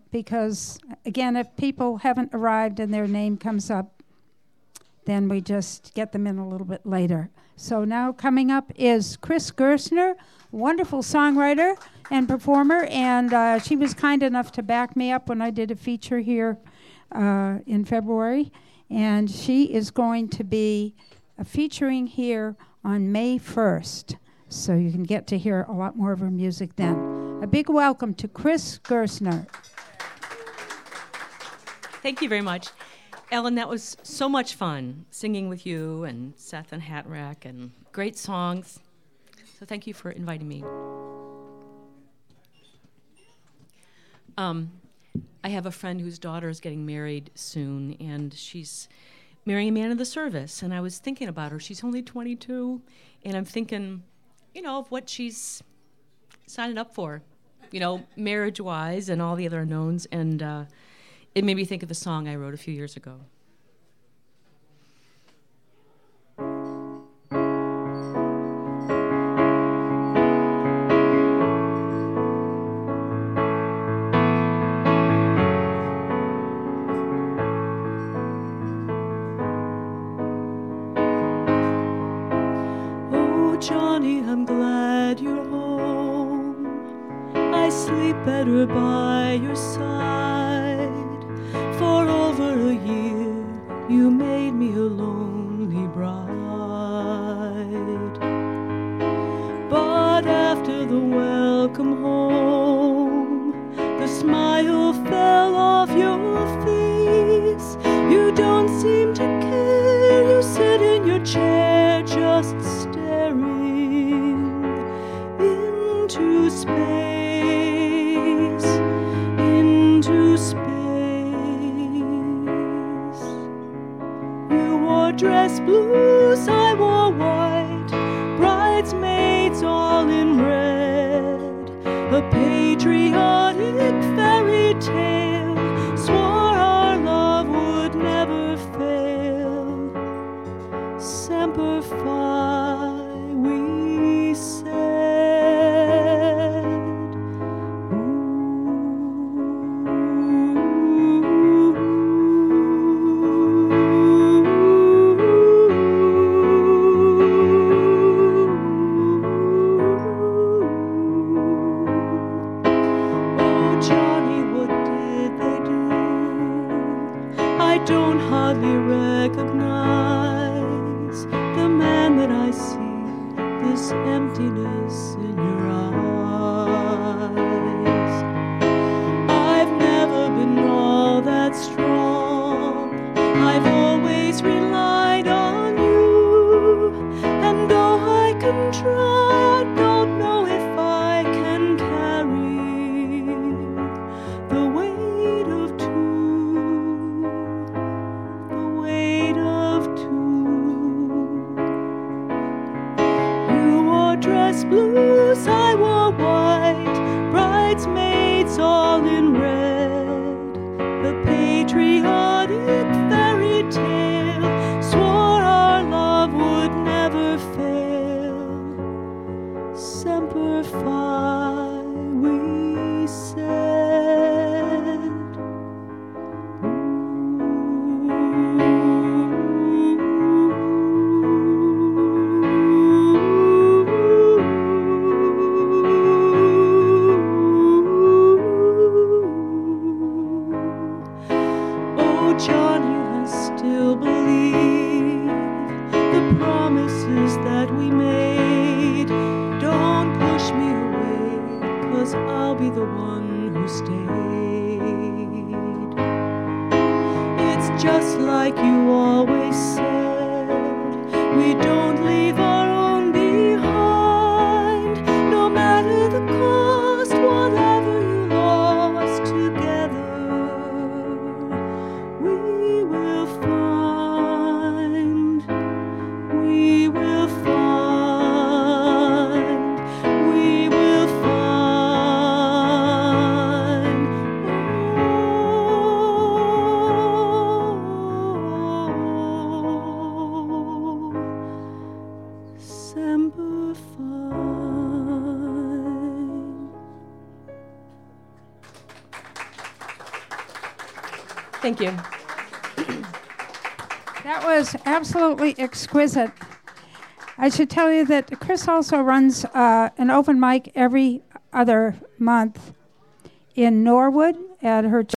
because, again, if people haven't arrived and their name comes up, then we just get them in a little bit later. So now coming up is Chris Gersner, wonderful songwriter and performer, and she was kind enough to back me up when I did a feature here in February, and she is going to be featuring here on May 1st, so you can get to hear a lot more of her music then. A big welcome to Chris Gersner. Thank you very much. Ellen, that was so much fun, singing with you and Seth and Hatrack, and great songs. So thank you for inviting me. I have a friend whose daughter is getting married soon, and she's marrying a man of the service. And I was thinking about her. She's only 22, and I'm thinking, of what she's signing up for, marriage-wise and all the other unknowns. And it made me think of a song I wrote a few years ago. Johnny, I'm glad you're home. I sleep better by your side. For over a year, you made me a lonely bride. But after the welcome home, the smile fell off your face. You don't seem to care. You sit in your chair just staring into space, into space. You wore dress blues, I wore white, bridesmaids all in red. A patriotic fairy tale swore our love would never fail. Semper Fi, we said. Oh, Johnny, what did they do? I don't hardly recognize the man that I see, this emptiness in your eyes. I've never been all that strong. I've always relied on you, and though I can try, I don't know if I can carry the weight of two, the weight of two. You wore dress blues, I wore white, bridesmaids all in red. The patriotic fairy tale swore our love would never fail. Semper Fi, we said. Oh, Johnny, I still believe the promises that we made. Don't push me away, 'cause I'll be the one who stayed. It's just like you always said, we don't leave our own behind. No matter the cost, whatever you lost together, we will find, we will find, we will find. Oh, Thank you. That was absolutely exquisite. I should tell you that Chris also runs an open mic every other month in Norwood at her